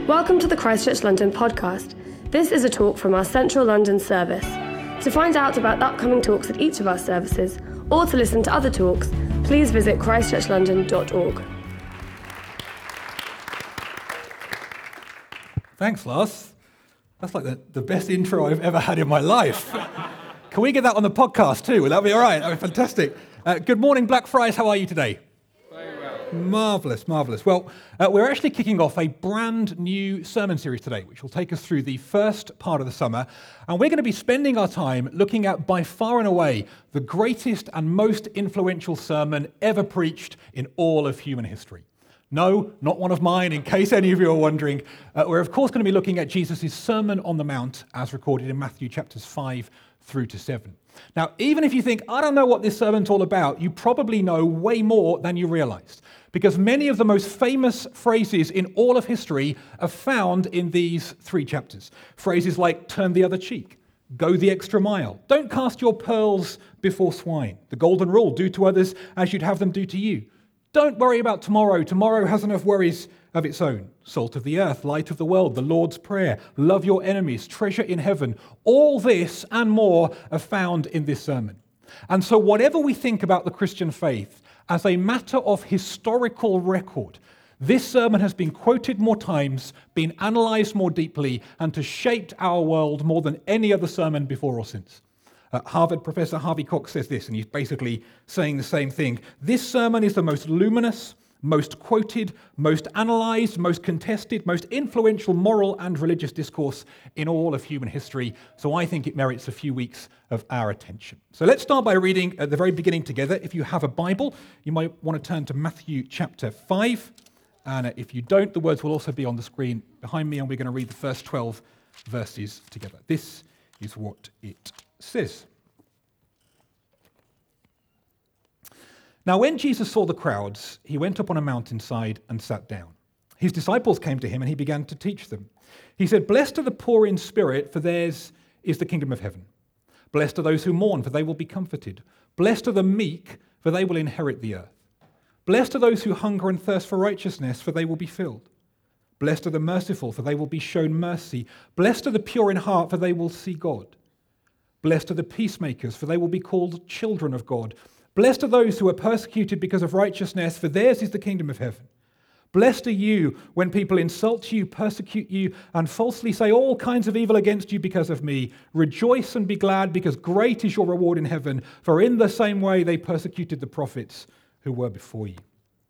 Welcome to the Christchurch London podcast. This is a talk from our Central London service. To find out about upcoming talks at each of our services, or to listen to other talks, please visit christchurchlondon.org. Thanks, Lars. That's like the best intro I've ever had in my life. Can we get that on the podcast too? Will that be all right? That would be fantastic. Good morning, Blackfriars. How are you today? Very well. Marvellous, marvellous. Well, we're actually kicking off a brand new sermon series today, which will take us through the first part of the summer. And we're going to be spending our time looking at, by far and away, the greatest and most influential sermon ever preached in all of human history. No, not one of mine, in case any of you are wondering. We're, of course, going to be looking at Jesus' Sermon on the Mount, as recorded in Matthew chapters 5 through to 7. Now, even if you think, I don't know what this sermon's all about, you probably know way more than you realized, because many of the most famous phrases in all of history are found in these three chapters. Phrases like, turn the other cheek, go the extra mile, don't cast your pearls before swine, the golden rule, do to others as you'd have them do to you. Don't worry about tomorrow. Tomorrow has enough worries of its own. Salt of the earth, light of the world, the Lord's Prayer, love your enemies, treasure in heaven. All this and more are found in this sermon. And so whatever we think about the Christian faith as a matter of historical record, this sermon has been quoted more times, been analysed more deeply, and has shaped our world more than any other sermon before or since. Harvard professor Harvey Cox says this, and he's basically saying the same thing. This sermon is the most luminous, most quoted, most analysed, most contested, most influential moral and religious discourse in all of human history. So I think it merits a few weeks of our attention. So let's start by reading at the very beginning together. If you have a Bible, you might want to turn to Matthew chapter 5. And if you don't, the words will also be on the screen behind me, and we're going to read the first 12 verses together. This is what it says. Now, when Jesus saw the crowds, he went up on a mountainside and sat down. His disciples came to him and he began to teach them. He said, "Blessed are the poor in spirit, for theirs is the kingdom of heaven. Blessed are those who mourn, for they will be comforted. Blessed are the meek, for they will inherit the earth. Blessed are those who hunger and thirst for righteousness, for they will be filled. Blessed are the merciful, for they will be shown mercy. Blessed are the pure in heart, for they will see God. Blessed are the peacemakers, for they will be called children of God. Blessed are those who are persecuted because of righteousness, for theirs is the kingdom of heaven. Blessed are you when people insult you, persecute you, and falsely say all kinds of evil against you because of me. Rejoice and be glad, because great is your reward in heaven, for in the same way they persecuted the prophets who were before you."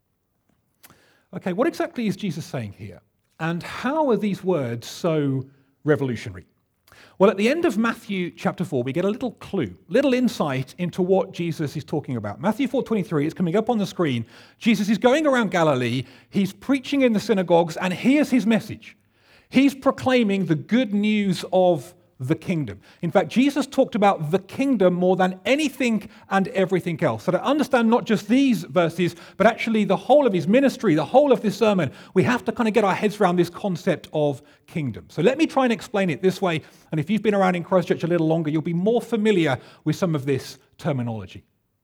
Okay, what exactly is Jesus saying here? And how are these words so revolutionary? Well, at the end of Matthew chapter 4, we get a little clue, little insight into what Jesus is talking about. Matthew 4:23, it's coming up on the screen. Jesus is going around Galilee, he's preaching in the synagogues, and here's his message. He's proclaiming the good news of the kingdom. In fact, Jesus talked about the kingdom more than anything and everything else. So to understand not just these verses, but actually the whole of his ministry, the whole of this sermon, we have to kind of get our heads around this concept of kingdom. So let me try and explain it this way. And if you've been around in Christchurch a little longer, you'll be more familiar with some of this terminology.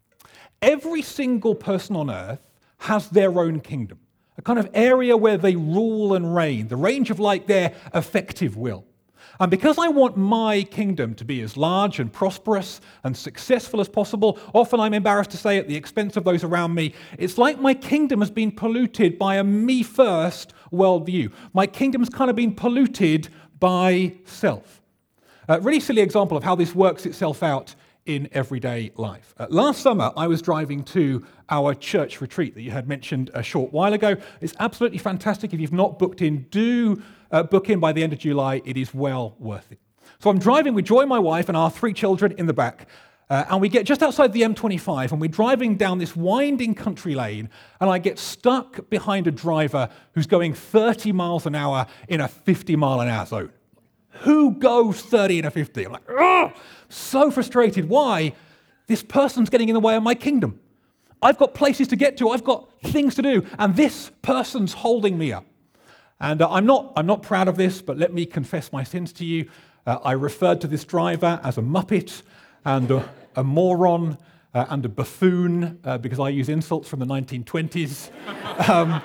Every single person on earth has their own kingdom, a kind of area where they rule and reign, the range of like their effective will. And because I want my kingdom to be as large and prosperous and successful as possible, often I'm embarrassed to say at the expense of those around me, it's like my kingdom has been polluted by a me-first worldview. My kingdom's kind of been polluted by self. A really silly example of how this works itself out in everyday life. Last summer, I was driving to our church retreat that you had mentioned a short while ago. It's absolutely fantastic. If you've not booked in, do book in by the end of July. It is well worth it. So I'm driving with Joy, my wife, and our three children in the back. And we get just outside the M25, and we're driving down this winding country lane, and I get stuck behind a driver who's going 30 miles an hour in a 50 mile an hour zone. Who goes 30 in a 50? I'm like, oh, so frustrated. Why? This person's getting in the way of my kingdom. I've got places to get to. I've got things to do. And this person's holding me up. And I'm not proud of this, but let me confess my sins to you. I referred to this driver as a muppet and a moron and a buffoon because I use insults from the 1920s.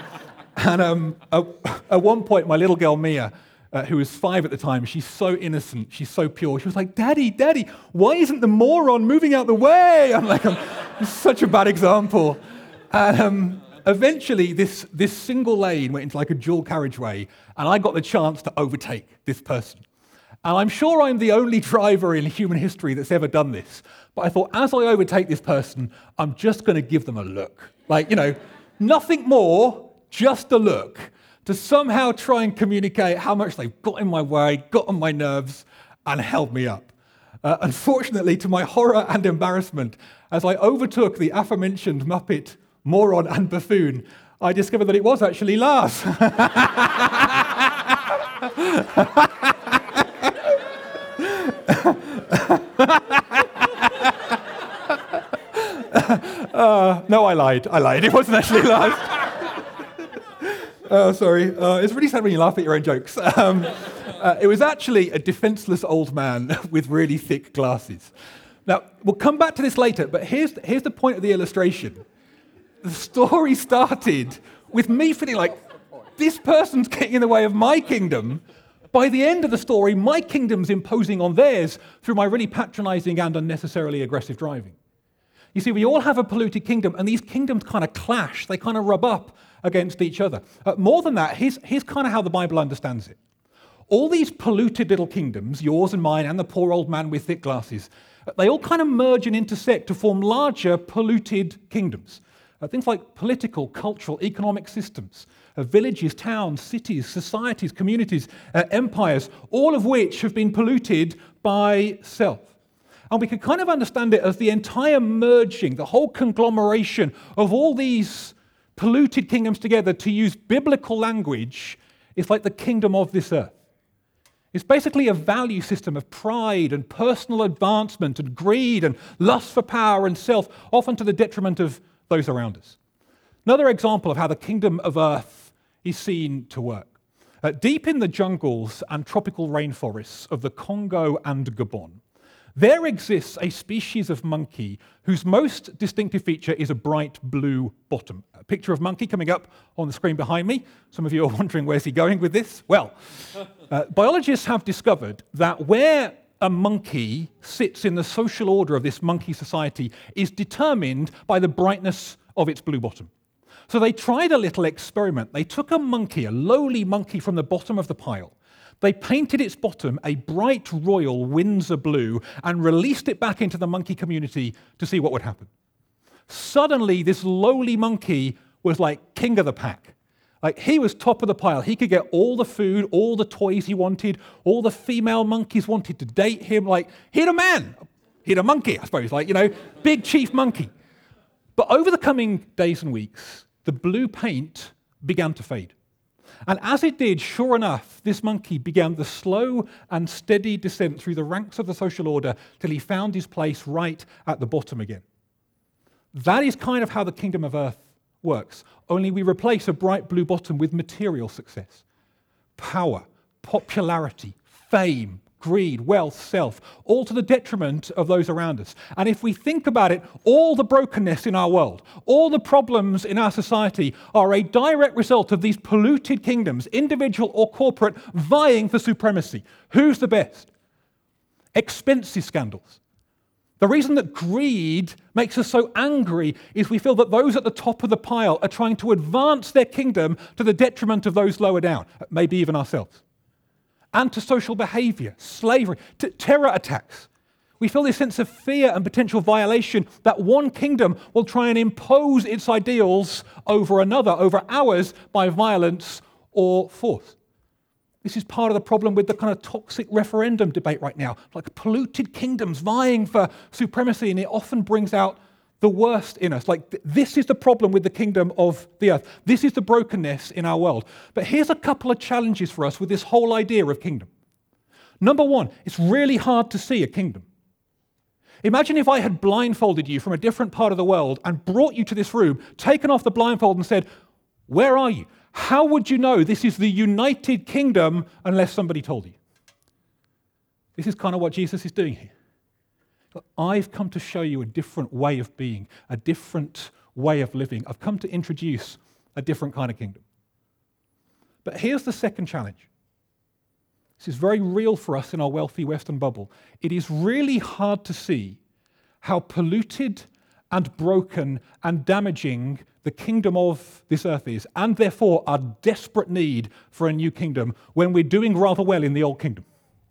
And at one point, my little girl Mia, who was 5 at the time, she's so innocent, she's so pure. She was like, Daddy, why isn't the moron moving out the way? I'm like, I'm such a bad example. And eventually, this single lane went into like a dual carriageway, and I got the chance to overtake this person. And I'm sure I'm the only driver in human history that's ever done this. But I thought, as I overtake this person, I'm just going to give them a look. Like, nothing more, just a look, to somehow try and communicate how much they've got in my way, got on my nerves, and held me up. Unfortunately, to my horror and embarrassment, as I overtook the aforementioned Muppet, moron, and buffoon, I discovered that it was actually Lars. No, I lied. It wasn't actually Lars. Oh, sorry. It's really sad when you laugh at your own jokes. It was actually a defenseless old man with really thick glasses. Now, we'll come back to this later, but here's the point of the illustration. The story started with me feeling like, this person's getting in the way of my kingdom. By the end of the story, my kingdom's imposing on theirs through my really patronizing and unnecessarily aggressive driving. You see, we all have a polluted kingdom, and these kingdoms kind of clash. They kind of rub up against each other. More than that, here's kind of how the Bible understands it. All these polluted little kingdoms, yours and mine and the poor old man with thick glasses, they all kind of merge and intersect to form larger polluted kingdoms. Things like political, cultural, economic systems, villages, towns, cities, societies, communities, empires, all of which have been polluted by self. And we can kind of understand it as the entire merging, the whole conglomeration of all these polluted kingdoms together. To use biblical language, it's like the kingdom of this earth. It's basically a value system of pride and personal advancement and greed and lust for power and self, often to the detriment of those around us. Another example of how the kingdom of earth is seen to work. Deep in the jungles and tropical rainforests of the Congo and Gabon, there exists a species of monkey whose most distinctive feature is a bright blue bottom. A picture of monkey coming up on the screen behind me. Some of you are wondering, where's he going with this? Well, biologists have discovered that where a monkey sits in the social order of this monkey society is determined by the brightness of its blue bottom. So they tried a little experiment. They took a monkey, a lowly monkey from the bottom of the pile. They painted its bottom a bright royal Windsor blue and released it back into the monkey community to see what would happen. Suddenly, this lowly monkey was like king of the pack. Like, he was top of the pile. He could get all the food, all the toys he wanted. All the female monkeys wanted to date him. Like, he'd a man. He'd a monkey, I suppose. Like, big chief monkey. But over the coming days and weeks, the blue paint began to fade. And as it did, sure enough, this monkey began the slow and steady descent through the ranks of the social order till he found his place right at the bottom again. That is kind of how the kingdom of earth works, only we replace a bright blue bottom with material success. Power, popularity, fame, greed, wealth, self, all to the detriment of those around us. And if we think about it, all the brokenness in our world, all the problems in our society are a direct result of these polluted kingdoms, individual or corporate, vying for supremacy. Who's the best? Expensive scandals. The reason that greed makes us so angry is we feel that those at the top of the pile are trying to advance their kingdom to the detriment of those lower down, maybe even ourselves. Antisocial behavior, slavery, terror attacks. We feel this sense of fear and potential violation that one kingdom will try and impose its ideals over another, over ours, by violence or force. This is part of the problem with the kind of toxic referendum debate right now, like polluted kingdoms vying for supremacy, and it often brings out the worst in us. Like, this is the problem with the kingdom of the earth. This is the brokenness in our world. But here's a couple of challenges for us with this whole idea of kingdom. Number one, it's really hard to see a kingdom. Imagine if I had blindfolded you from a different part of the world and brought you to this room, taken off the blindfold and said, where are you? How would you know this is the United Kingdom unless somebody told you? This is kind of what Jesus is doing here. I've come to show you a different way of being, a different way of living. I've come to introduce a different kind of kingdom. But here's the second challenge. This is very real for us in our wealthy Western bubble. It is really hard to see how polluted and broken and damaging the kingdom of this earth is, and therefore our desperate need for a new kingdom when we're doing rather well in the old kingdom.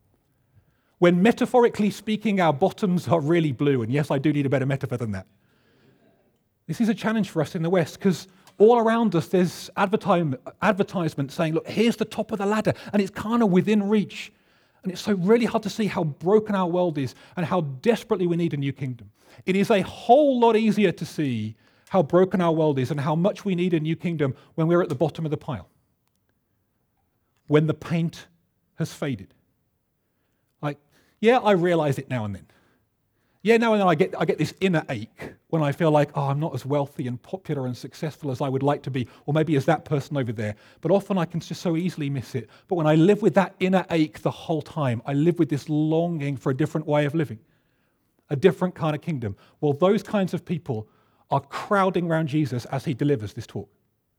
When metaphorically speaking, our bottoms are really blue, and yes, I do need a better metaphor than that. This is a challenge for us in the West, because all around us there's advertisement saying, look, here's the top of the ladder, and it's kind of within reach. And it's so really hard to see how broken our world is and how desperately we need a new kingdom. It is a whole lot easier to see how broken our world is and how much we need a new kingdom when we're at the bottom of the pile, when the paint has faded. Like, yeah, I realize it now and then. Yeah, now and then I get this inner ache when I feel like, I'm not as wealthy and popular and successful as I would like to be, or maybe as that person over there. But often I can just so easily miss it. But when I live with that inner ache the whole time, I live with this longing for a different way of living, a different kind of kingdom. Well, those kinds of people are crowding around Jesus as he delivers this talk.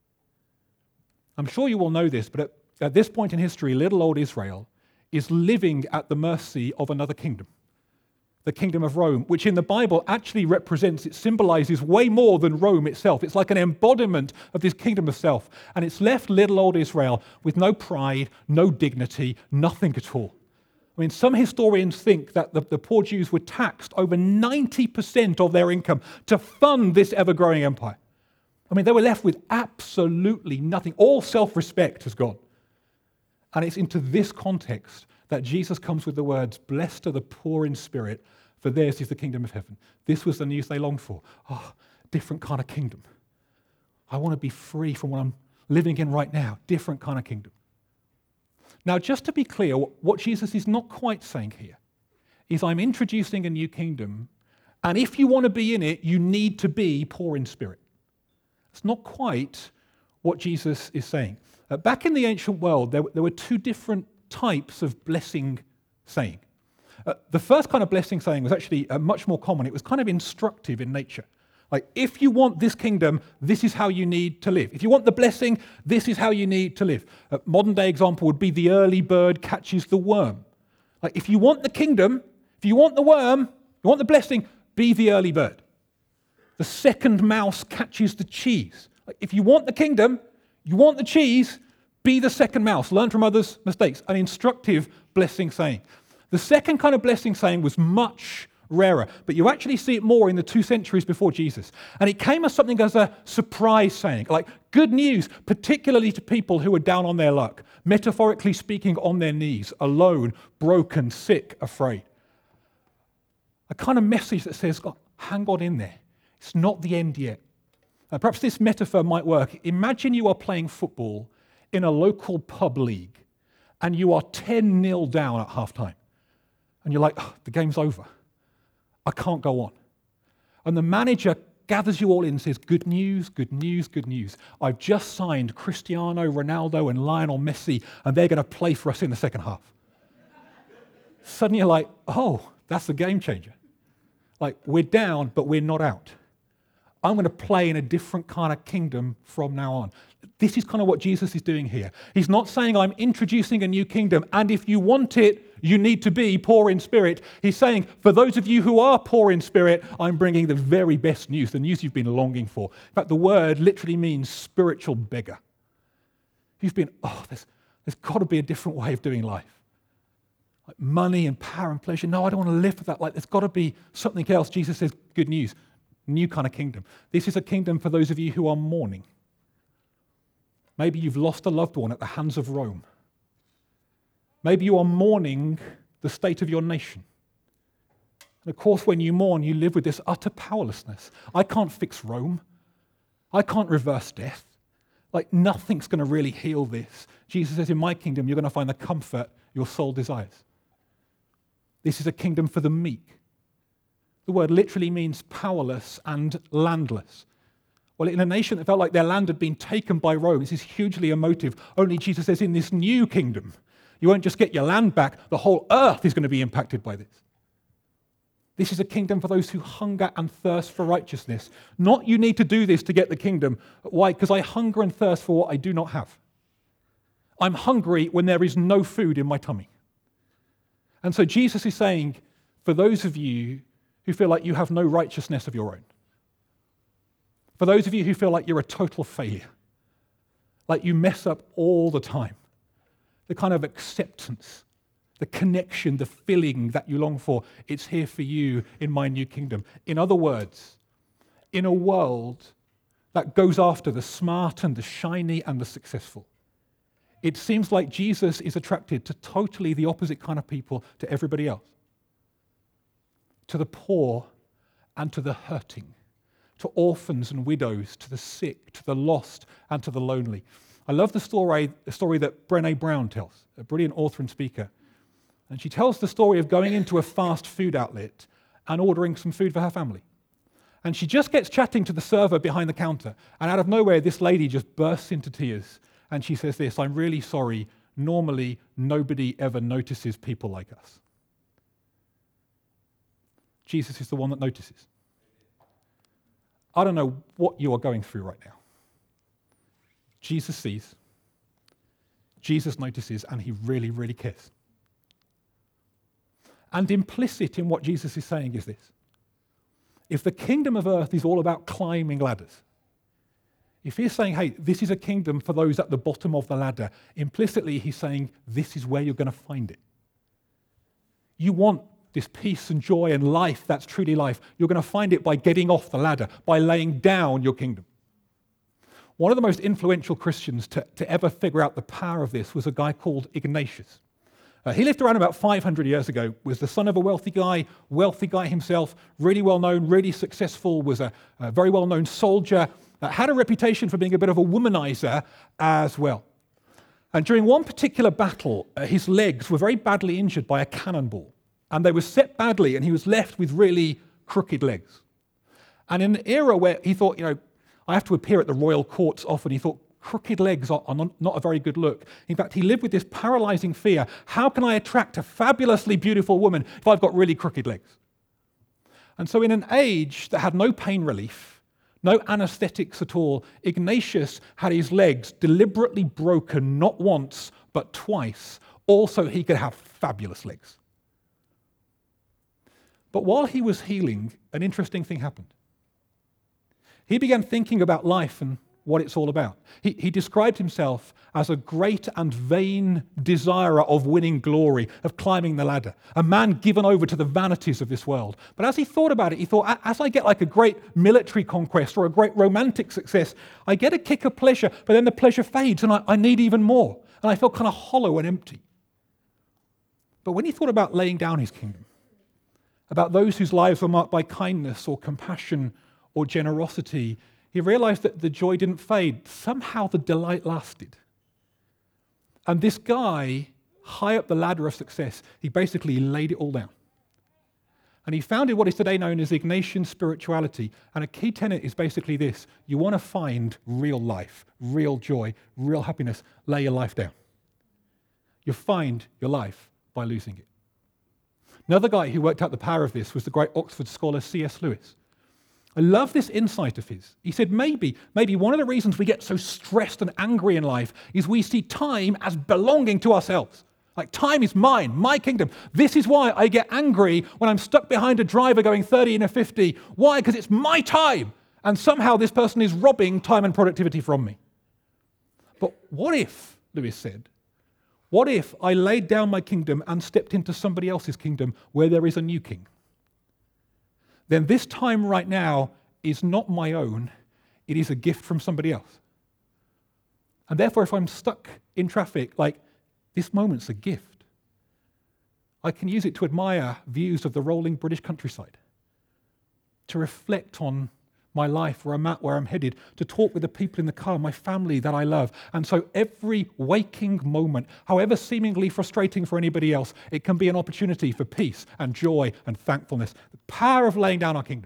I'm sure you all know this, but at this point in history, little old Israel is living at the mercy of another kingdom. The kingdom of Rome, which in the Bible actually represents, it symbolizes way more than Rome itself. It's like an embodiment of this kingdom of self. And it's left little old Israel with no pride, no dignity, nothing at all. I mean, some historians think that the poor Jews were taxed over 90% of their income to fund this ever-growing empire. I mean, they were left with absolutely nothing. All self-respect has gone. And it's into this context that Jesus comes with the words, blessed are the poor in spirit, for theirs is the kingdom of heaven. This was the news they longed for. Different kind of kingdom. I want to be free from what I'm living in right now. Different kind of kingdom. Now, just to be clear, what Jesus is not quite saying here is I'm introducing a new kingdom, and if you want to be in it, you need to be poor in spirit. It's not quite what Jesus is saying. Back in the ancient world, there were two different types of blessing saying. The first kind of blessing saying was actually much more common. It was kind of instructive in nature. Like, if you want this kingdom, this is how you need to live. If you want the blessing, this is how you need to live. A modern day example would be the early bird catches the worm. Like, if you want the kingdom, if you want the worm, you want the blessing, be the early bird. The second mouse catches the cheese. Like, if you want the kingdom, you want the cheese, be the second mouse. Learn from others' mistakes. An instructive blessing saying. The second kind of blessing saying was much rarer, but you actually see it more in the 2 centuries before Jesus. And it came as something as a surprise saying, like good news, particularly to people who are down on their luck, metaphorically speaking, on their knees, alone, broken, sick, afraid. A kind of message that says, hang on in there. It's not the end yet. Perhaps this metaphor might work. Imagine you are playing football in a local pub league, and you are 10-0 down at halftime. And you're like, the game's over. I can't go on. And the manager gathers you all in and says, good news, good news, good news. I've just signed Cristiano Ronaldo and Lionel Messi, and they're going to play for us in the second half. Suddenly you're like, that's a game changer. Like, we're down, but we're not out. I'm going to play in a different kind of kingdom from now on. This is kind of what Jesus is doing here. He's not saying I'm introducing a new kingdom, and if you want it, you need to be poor in spirit. He's saying, for those of you who are poor in spirit, I'm bringing the very best news, the news you've been longing for. In fact, the word literally means spiritual beggar. You've been, there's got to be a different way of doing life. Like money and power and pleasure. No, I don't want to live for that. Like, there's got to be something else. Jesus says, good news, new kind of kingdom. This is a kingdom for those of you who are mourning. Maybe you've lost a loved one at the hands of Rome. Maybe you are mourning the state of your nation. And of course, when you mourn, you live with this utter powerlessness. I can't fix Rome. I can't reverse death. Like, nothing's going to really heal this. Jesus says, in my kingdom, you're going to find the comfort your soul desires. This is a kingdom for the meek. The word literally means powerless and landless. Well, in a nation that felt like their land had been taken by Rome, this is hugely emotive. Only Jesus says, in this new kingdom, you won't just get your land back, the whole earth is going to be impacted by this. This is a kingdom for those who hunger and thirst for righteousness. Not you need to do this to get the kingdom. Why? Because I hunger and thirst for what I do not have. I'm hungry when there is no food in my tummy. And so Jesus is saying, for those of you who feel like you have no righteousness of your own, for those of you who feel like you're a total failure, like you mess up all the time, the kind of acceptance, the connection, the filling that you long for, it's here for you in my new kingdom. In other words, in a world that goes after the smart and the shiny and the successful, it seems like Jesus is attracted to totally the opposite kind of people to everybody else. To the poor and to the hurting, to orphans and widows, to the sick, to the lost and to the lonely. I love the story that Brené Brown tells, a brilliant author and speaker. And she tells the story of going into a fast food outlet and ordering some food for her family. And she just gets chatting to the server behind the counter, and out of nowhere, this lady just bursts into tears. And she says this, "I'm really sorry. Normally, nobody ever notices people like us." Jesus is the one that notices. I don't know what you are going through right now. Jesus sees, Jesus notices, and he really, really cares. And implicit in what Jesus is saying is this. If the kingdom of earth is all about climbing ladders, if he's saying, hey, this is a kingdom for those at the bottom of the ladder, implicitly he's saying, this is where you're going to find it. You want this peace and joy and life that's truly life. You're going to find it by getting off the ladder, by laying down your kingdom. One of the most influential Christians to ever figure out the power of this was a guy called Ignatius. He lived around about 500 years ago, was the son of a wealthy guy himself, really well-known, really successful, was a very well-known soldier, had a reputation for being a bit of a womanizer as well. And during one particular battle, his legs were very badly injured by a cannonball, and they were set badly, and he was left with really crooked legs. And in an era where he thought, I have to appear at the royal courts often, he thought, crooked legs are not a very good look. In fact, he lived with this paralyzing fear. How can I attract a fabulously beautiful woman if I've got really crooked legs? And so in an age that had no pain relief, no anesthetics at all, Ignatius had his legs deliberately broken not once, but twice, all so he could have fabulous legs. But while he was healing, an interesting thing happened. He began thinking about life and what it's all about. He described himself as a great and vain desirer of winning glory, of climbing the ladder, a man given over to the vanities of this world. But as he thought about it, he thought, as I get like a great military conquest or a great romantic success, I get a kick of pleasure, but then the pleasure fades and I need even more. And I feel kind of hollow and empty. But when he thought about laying down his kingdom, about those whose lives were marked by kindness or compassion or generosity, he realized that the joy didn't fade. Somehow the delight lasted. And this guy, high up the ladder of success, he basically laid it all down. And he founded what is today known as Ignatian spirituality. And a key tenet is basically this. You want to find real life, real joy, real happiness, lay your life down. You find your life by losing it. Another guy who worked out the power of this was the great Oxford scholar C.S. Lewis. I love this insight of his. He said maybe one of the reasons we get so stressed and angry in life is we see time as belonging to ourselves. Like time is mine, my kingdom. This is why I get angry when I'm stuck behind a driver going 30 and a 50. Why? Because it's my time. And somehow this person is robbing time and productivity from me. But what if, Lewis said, what if I laid down my kingdom and stepped into somebody else's kingdom where there is a new king? Then this time right now is not my own, it is a gift from somebody else. And therefore, if I'm stuck in traffic, this moment's a gift. I can use it to admire views of the rolling British countryside, to reflect on my life, where I'm at, where I'm headed, to talk with the people in the car, my family that I love. And so every waking moment, however seemingly frustrating for anybody else, it can be an opportunity for peace and joy and thankfulness. The power of laying down our kingdom.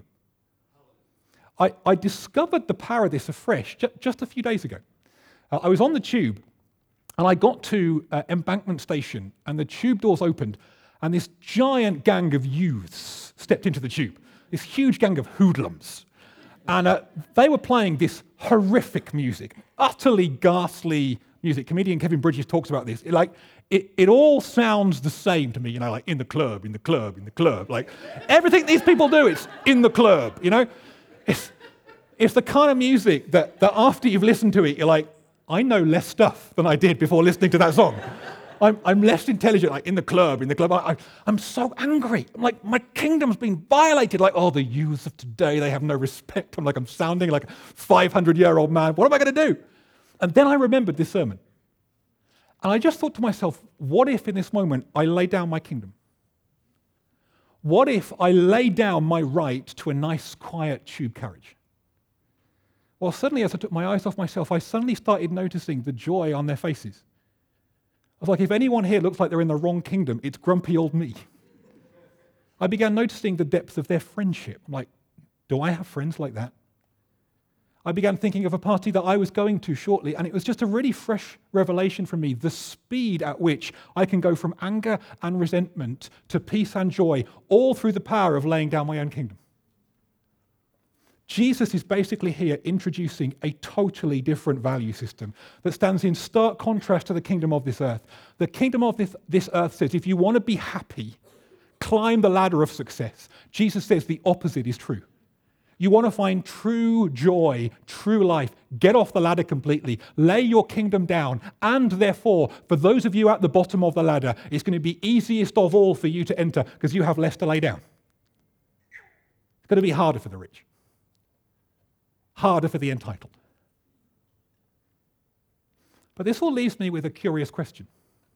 I discovered the power of this afresh just a few days ago. I was on the tube and I got to Embankment Station and the tube doors opened and this giant gang of youths stepped into the tube. This huge gang of hoodlums. And they were playing this horrific music, utterly ghastly music. Comedian Kevin Bridges talks about this. It all sounds the same to me, like in the club, in the club, in the club. Like everything these people do, it's in the club, It's the kind of music that after you've listened to it, you're like, I know less stuff than I did before listening to that song. I'm less intelligent, like in the club. I'm so angry. I'm like, my kingdom's been violated. Like, the youths of today, they have no respect. I'm sounding like a 500-year-old man. What am I going to do? And then I remembered this sermon. And I just thought to myself, what if in this moment I lay down my kingdom? What if I lay down my right to a nice, quiet tube carriage? Well, suddenly as I took my eyes off myself, I suddenly started noticing the joy on their faces. I was like, if anyone here looks like they're in the wrong kingdom, it's grumpy old me. I began noticing the depth of their friendship. I'm like, do I have friends like that? I began thinking of a party that I was going to shortly, and it was just a really fresh revelation for me, the speed at which I can go from anger and resentment to peace and joy, all through the power of laying down my own kingdom. Jesus is basically here introducing a totally different value system that stands in stark contrast to the kingdom of this earth. The kingdom of this earth says, if you want to be happy, climb the ladder of success. Jesus says the opposite is true. You want to find true joy, true life, get off the ladder completely, lay your kingdom down, and therefore, for those of you at the bottom of the ladder, it's going to be easiest of all for you to enter because you have less to lay down. It's going to be harder for the rich, harder for the entitled. But this all leaves me with a curious question.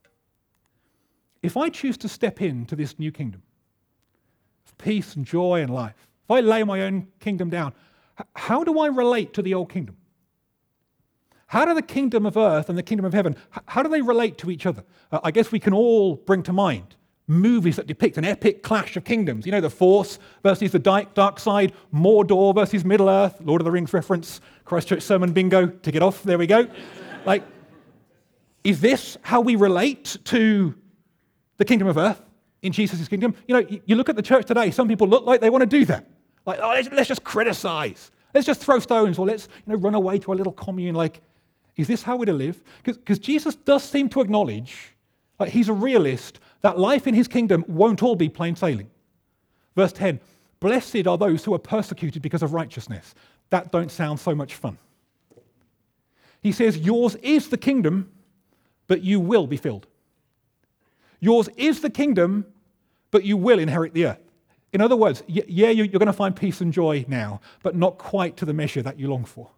If I choose to step into this new kingdom of peace and joy and life, if I lay my own kingdom down, how do I relate to the old kingdom? How do the kingdom of earth and the kingdom of heaven, how do they relate to each other? I guess we can all bring to mind movies that depict an epic clash of kingdoms. The Force versus the dark side, Mordor versus Middle-earth, Lord of the Rings reference, Christchurch sermon bingo, tick it off, there we go. Is this how we relate to the kingdom of earth in Jesus' kingdom? You look at the church today, some people look like they want to do that. Let's just criticize. Let's just throw stones, or let's run away to a little commune. Is this how we're to live? Because Jesus does seem to acknowledge, he's a realist, that life in his kingdom won't all be plain sailing. Verse 10, blessed are those who are persecuted because of righteousness. That don't sound so much fun. He says, yours is the kingdom, but you will be filled. Yours is the kingdom, but you will inherit the earth. In other words, you're going to find peace and joy now, but not quite to the measure that you long for.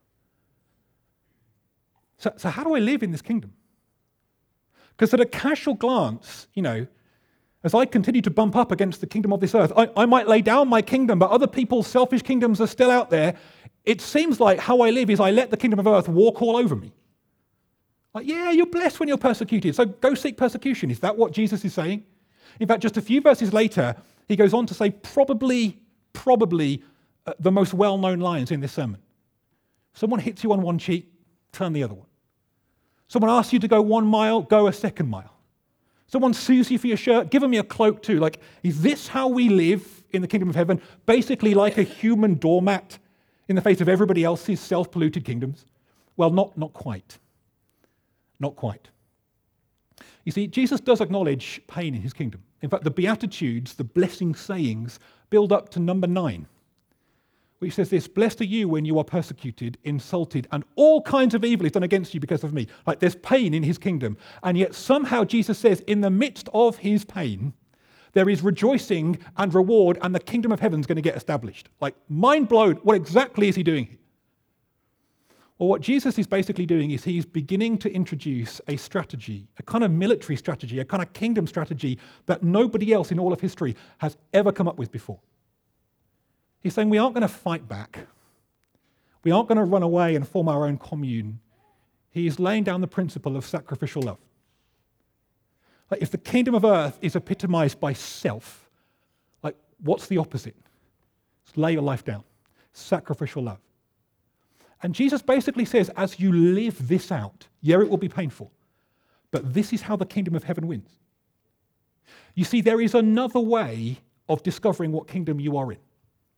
So how do I live in this kingdom? Because at a casual glance, as I continue to bump up against the kingdom of this earth, I might lay down my kingdom, but other people's selfish kingdoms are still out there. It seems like how I live is I let the kingdom of earth walk all over me. You're blessed when you're persecuted, so go seek persecution. Is that what Jesus is saying? In fact, just a few verses later, he goes on to say probably the most well-known lines in this sermon. Someone hits you on one cheek, turn the other one. Someone asks you to go 1 mile, go a second mile. Someone sues you for your shirt, give them your cloak too. Is this how we live in the kingdom of heaven? Basically like a human doormat in the face of everybody else's self-polluted kingdoms? Well, not quite. Not quite. You see, Jesus does acknowledge pain in his kingdom. In fact, the Beatitudes, the blessing sayings, build up to number 9, which says this, blessed are you when you are persecuted, insulted, and all kinds of evil is done against you because of me. There's pain in his kingdom. And yet somehow Jesus says, in the midst of his pain, there is rejoicing and reward, and the kingdom of heaven is going to get established. Mind blown, what exactly is he doing here? Well, what Jesus is basically doing is he's beginning to introduce a strategy, a kind of military strategy, a kind of kingdom strategy that nobody else in all of history has ever come up with before. He's saying we aren't going to fight back. We aren't going to run away and form our own commune. He's laying down the principle of sacrificial love. If the kingdom of earth is epitomized by self, what's the opposite? It's lay your life down. Sacrificial love. And Jesus basically says, as you live this out, it will be painful, but this is how the kingdom of heaven wins. You see, there is another way of discovering what kingdom you are in.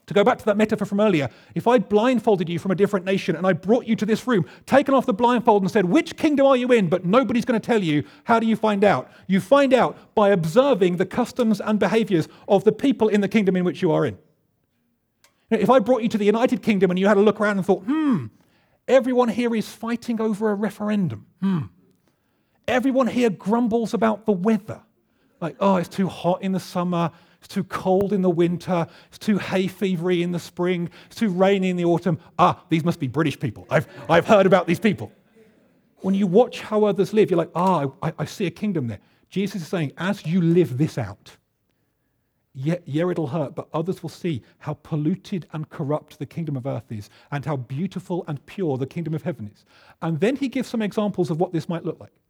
To go back to that metaphor from earlier, if I blindfolded you from a different nation and I brought you to this room, taken off the blindfold and said, which kingdom are you in? But nobody's going to tell you, how do you find out? You find out by observing the customs and behaviors of the people in the kingdom in which you are in. If I brought you to the United Kingdom and you had a look around and thought, everyone here is fighting over a referendum. Everyone here grumbles about the weather. Like, oh, it's too hot in the summer. It's too cold in the winter. It's too hay fevery in the spring. It's too rainy in the autumn. These must be British people. I've heard about these people. When you watch how others live, you're like, I see a kingdom there. Jesus is saying, as you live this out, yeah, it'll hurt, but others will see how polluted and corrupt the kingdom of earth is and how beautiful and pure the kingdom of heaven is. And then he gives some examples of what this might look like.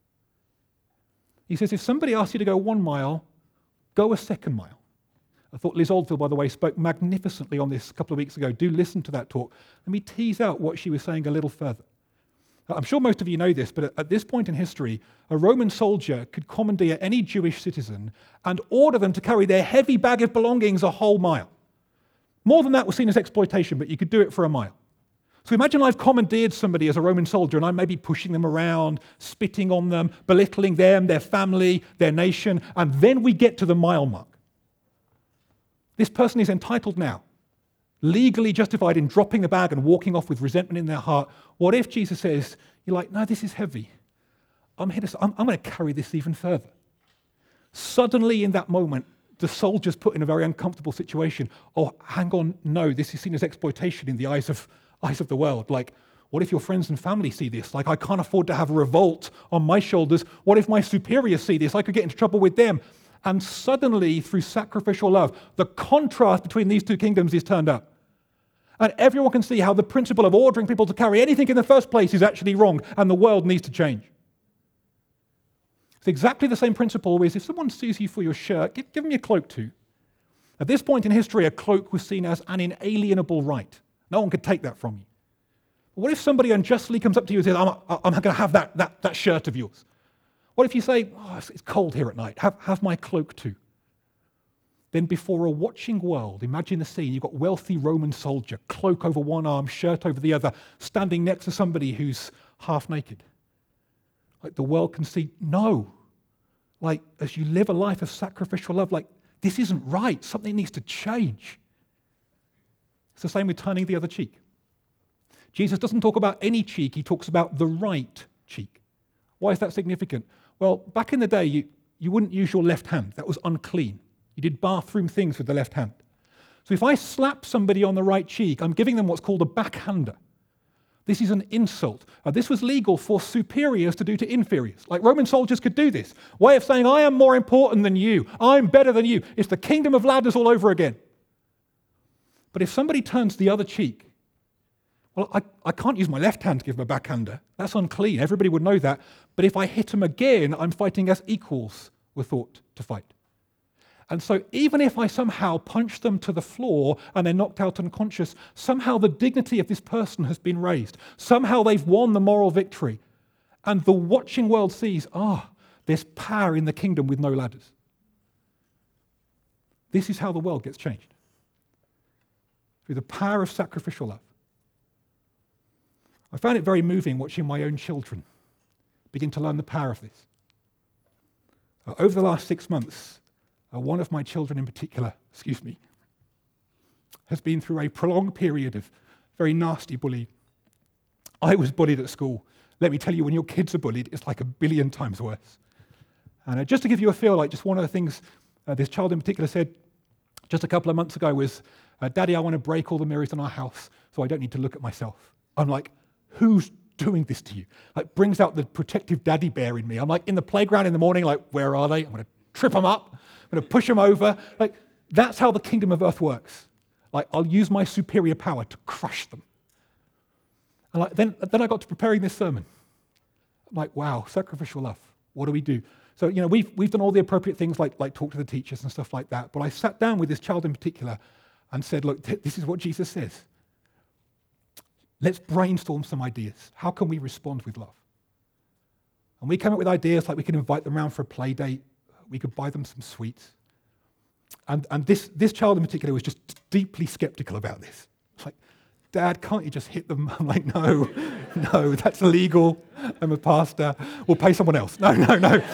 He says, if somebody asks you to go 1 mile, go a 2nd mile. I thought Liz Oldfield, by the way, spoke magnificently on this a couple of weeks ago. Do listen to that talk. Let me tease out what she was saying a little further. I'm sure most of you know this, but at this point in history, a Roman soldier could commandeer any Jewish citizen and order them to carry their heavy bag of belongings a whole mile. More than that was seen as exploitation, but you could do it for a mile. So imagine I've commandeered somebody as a Roman soldier and I may be pushing them around, spitting on them, belittling them, their family, their nation, and then we get to the mile mark. This person is entitled now, legally justified in dropping the bag and walking off with resentment in their heart. What if Jesus says, you're like, no, this is heavy. I'm going to carry this even further. Suddenly in that moment, the soldier's put in a very uncomfortable situation. Oh, hang on, no, this is seen as exploitation in the eyes of the world. Like, what if your friends and family see this? Like, I can't afford to have a revolt on my shoulders. What if my superiors see this? I could get into trouble with them. And suddenly, through sacrificial love, the contrast between these two kingdoms is turned up. And everyone can see how the principle of ordering people to carry anything in the first place is actually wrong, and the world needs to change. It's exactly the same principle as if someone sees you for your shirt, give them your cloak too. At this point in history, a cloak was seen as an inalienable right. No one could take that from you. But what if somebody unjustly comes up to you and says, I'm going to have that shirt of yours? What if you say, it's cold here at night, have my cloak too? Then before a watching world, imagine the scene, you've got wealthy Roman soldier, cloak over one arm, shirt over the other, standing next to somebody who's half naked. Like the world can see, no. Like as you live a life of sacrificial love, like this isn't right, something needs to change. It's the same with turning the other cheek. Jesus doesn't talk about any cheek, he talks about the right cheek. Why is that significant? Well, back in the day, you wouldn't use your left hand. That was unclean. You did bathroom things with the left hand. So if I slap somebody on the right cheek, I'm giving them what's called a backhander. This is an insult. This was legal for superiors to do to inferiors. Like Roman soldiers could do this. Way of saying, I am more important than you. I'm better than you. It's the kingdom of ladders all over again. But if somebody turns the other cheek, well, I can't use my left hand to give them a backhander. That's unclean. Everybody would know that. But if I hit them again, I'm fighting as equals were thought to fight. And so even if I somehow punch them to the floor and they're knocked out unconscious, somehow the dignity of this person has been raised. Somehow they've won the moral victory. And the watching world sees, there's power in the kingdom with no ladders. This is how the world gets changed. Through the power of sacrificial love. I found it very moving watching my own children begin to learn the power of this. Over the last 6 months, one of my children in particular, has been through a prolonged period of very nasty bullying. I was bullied at school. Let me tell you, when your kids are bullied, it's like 1 billion times worse. And just to give you a feel, like just one of the things this child in particular said just a couple of months ago was, Daddy, I want to break all the mirrors in our house so I don't need to look at myself. I'm like, who's doing this to you? Like, brings out the protective daddy bear in me. I'm like in the playground in the morning, like, where are they? I'm going to trip them up. I'm going to push them over. Like, that's how the kingdom of earth works. Like, I'll use my superior power to crush them. And like, then I got to preparing this sermon. I'm like, wow, sacrificial love. What do we do? So, we've done all the appropriate things like talk to the teachers and stuff like that. But I sat down with this child in particular and said, look, this is what Jesus says. Let's brainstorm some ideas. How can we respond with love? And we came up with ideas like we could invite them around for a play date. We could buy them some sweets. And this child in particular was just deeply skeptical about this. It's like, Dad, can't you just hit them? I'm like, no, that's illegal. I'm a pastor. We'll pay someone else. No.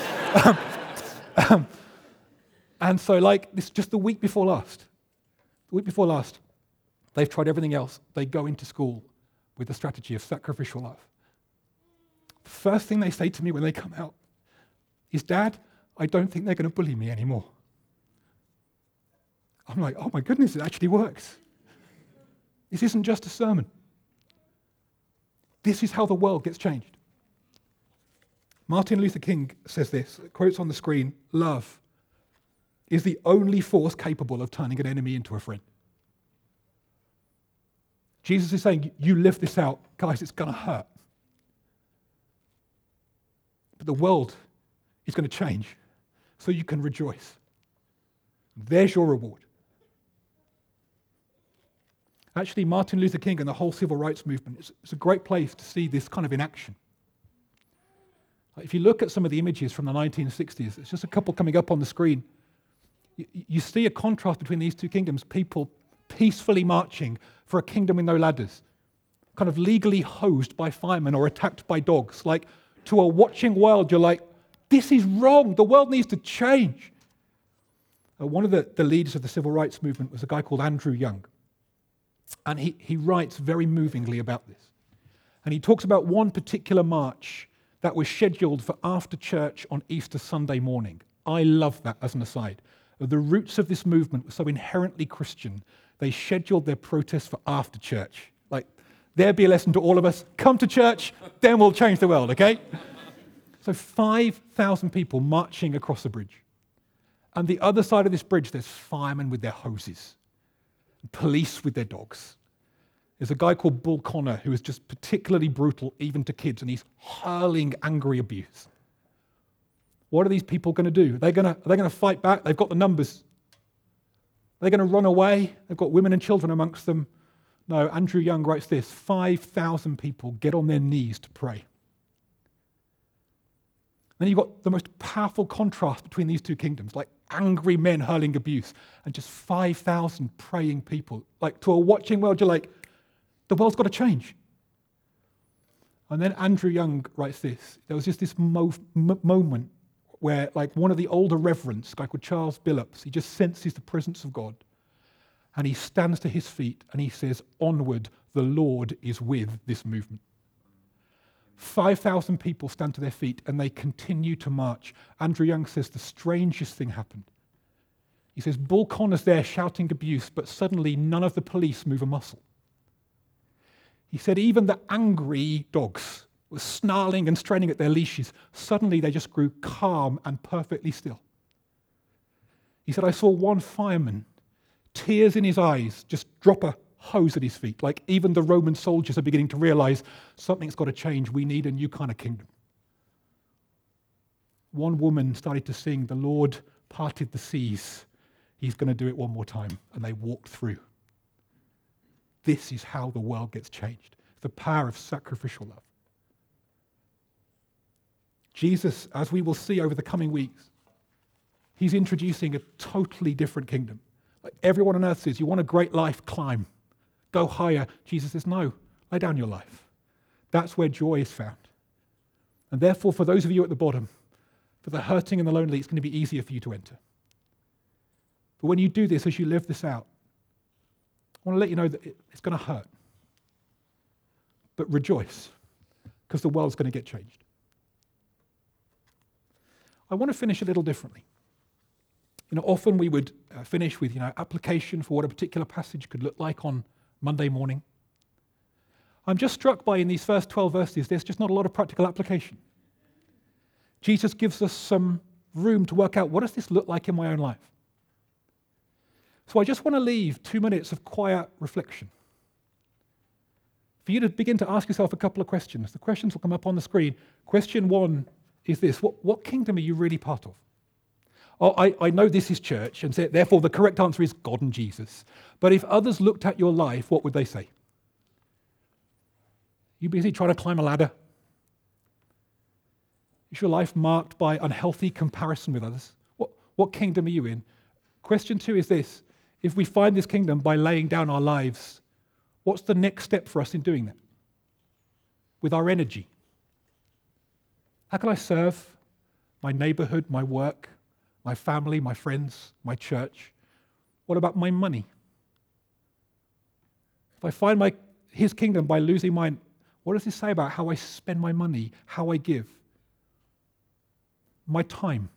And so like this, just the week before last, they've tried everything else. They go into school with the strategy of sacrificial love. First thing they say to me when they come out is, Dad, I don't think they're going to bully me anymore. I'm like, oh my goodness, it actually works. This isn't just a sermon. This is how the world gets changed. Martin Luther King says this, quotes on the screen, love is the only force capable of turning an enemy into a friend. Jesus is saying, you live this out. Guys, it's going to hurt. But the world is going to change so you can rejoice. There's your reward. Actually, Martin Luther King and the whole civil rights movement, it's a great place to see this kind of in action. If you look at some of the images from the 1960s, it's just a couple coming up on the screen. You see a contrast between these two kingdoms, people peacefully marching for a kingdom with no ladders, kind of legally hosed by firemen or attacked by dogs. Like, to a watching world, you're like, this is wrong. The world needs to change. One of the leaders of the civil rights movement was a guy called Andrew Young. And he writes very movingly about this. And he talks about one particular march that was scheduled for after church on Easter Sunday morning. I love that as an aside. The roots of this movement were so inherently Christian, they scheduled their protest for after church. Like, there'd be a lesson to all of us. Come to church, then we'll change the world, okay? So 5,000 people marching across the bridge. And the other side of this bridge, there's firemen with their hoses, police with their dogs. There's a guy called Bull Connor who is just particularly brutal, even to kids, and he's hurling angry abuse. What are these people going to do? Are they going to fight back? They've got the numbers. They're going to run away. They've got women and children amongst them. No, Andrew Young writes this, 5,000 people get on their knees to pray. Then you've got the most powerful contrast between these two kingdoms, like angry men hurling abuse and just 5,000 praying people. Like, to a watching world, you're like, the world's got to change. And then Andrew Young writes this. There was just this moment where, like, one of the older reverends, a guy called Charles Billups, he just senses the presence of God. And he stands to his feet and he says, onward, the Lord is with this movement. 5,000 people stand to their feet and they continue to march. Andrew Young says the strangest thing happened. He says, Bull Connor's there shouting abuse, but suddenly none of the police move a muscle. He said even the angry dogs were snarling and straining at their leashes. Suddenly they just grew calm and perfectly still. He said, I saw one fireman, tears in his eyes, just drop a hose at his feet. Like, even the Roman soldiers are beginning to realize something's got to change. We need a new kind of kingdom. One woman started to sing, the Lord parted the seas. He's going to do it one more time. And they walked through. This is how the world gets changed. The power of sacrificial love. Jesus, as we will see over the coming weeks, he's introducing a totally different kingdom. Like, everyone on earth says, you want a great life, climb. Go higher. Jesus says, no, lay down your life. That's where joy is found. And therefore, for those of you at the bottom, for the hurting and the lonely, it's going to be easier for you to enter. But when you do this, as you live this out, I want to let you know that it's going to hurt. But rejoice, because the world's going to get changed. I want to finish a little differently. Often we would finish with, application for what a particular passage could look like on Monday morning. I'm just struck by, in these first 12 verses, there's just not a lot of practical application. Jesus gives us some room to work out, what does this look like in my own life? So I just want to leave 2 minutes of quiet reflection for you to begin to ask yourself a couple of questions. The questions will come up on the screen. Question 1 is this: what kingdom are you really part of? Oh, I know this is church, and therefore the correct answer is God and Jesus. But if others looked at your life, what would they say? You busy trying to climb a ladder? Is your life marked by unhealthy comparison with others? What kingdom are you in? Question 2 is this. If we find this kingdom by laying down our lives, what's the next step for us in doing that? With our energy. How can I serve my neighborhood, my work, my family, my friends, my church? What about my money? If I find his kingdom by losing mine, what does this say about how I spend my money, how I give? My time.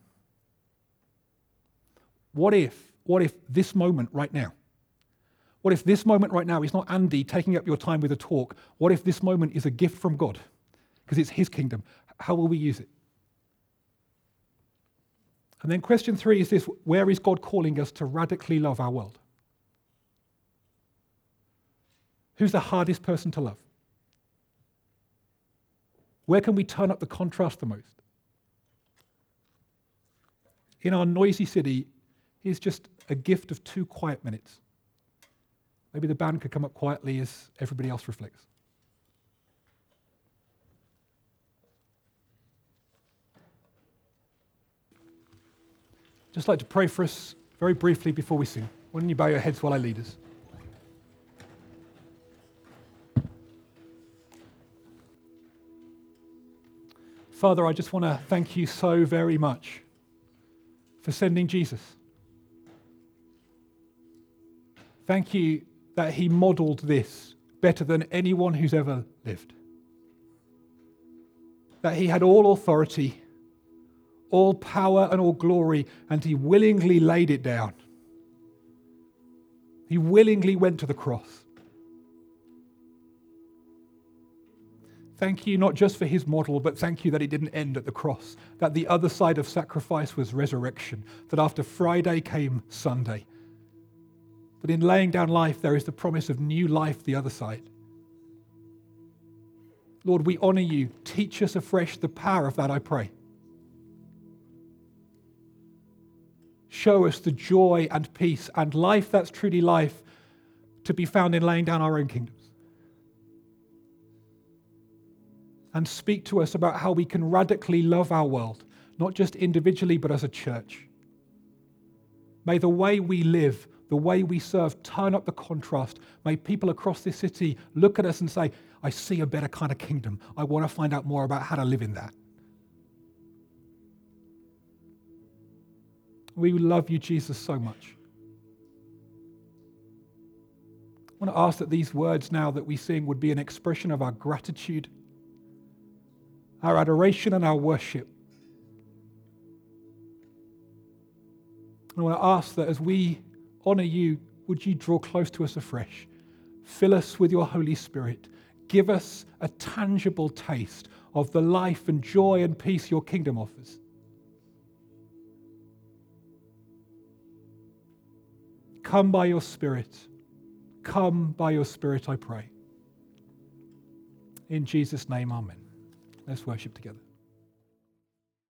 What if this moment right now, what if this moment right now is not Andy taking up your time with a talk? What if this moment is a gift from God? Because it's his kingdom. How will we use it? And then question 3 is this: where is God calling us to radically love our world? Who's the hardest person to love? Where can we turn up the contrast the most? In our noisy city, here's just a gift of 2 quiet minutes. Maybe the band could come up quietly as everybody else reflects. Just like to pray for us very briefly before we sing. Why don't you bow your heads while I lead us? Father, I just want to thank you so very much for sending Jesus. Thank you that he modeled this better than anyone who's ever lived. That he had all authority, all power and all glory, and he willingly laid it down. He willingly went to the cross. Thank you not just for his model, but thank you that it didn't end at the cross, that the other side of sacrifice was resurrection, that after Friday came Sunday, that in laying down life there is the promise of new life the other side. Lord, we honor you. Teach us afresh the power of that, I pray. Show us the joy and peace and life that's truly life to be found in laying down our own kingdoms. And speak to us about how we can radically love our world, not just individually, but as a church. May the way we live, the way we serve, turn up the contrast. May people across this city look at us and say, I see a better kind of kingdom. I want to find out more about how to live in that. We love you, Jesus, so much. I want to ask that these words now that we sing would be an expression of our gratitude, our adoration and our worship. I want to ask that as we honor you, would you draw close to us afresh? Fill us with your Holy Spirit. Give us a tangible taste of the life and joy and peace your kingdom offers. Come by your Spirit. Come by your Spirit, I pray. In Jesus' name, amen. Let's worship together.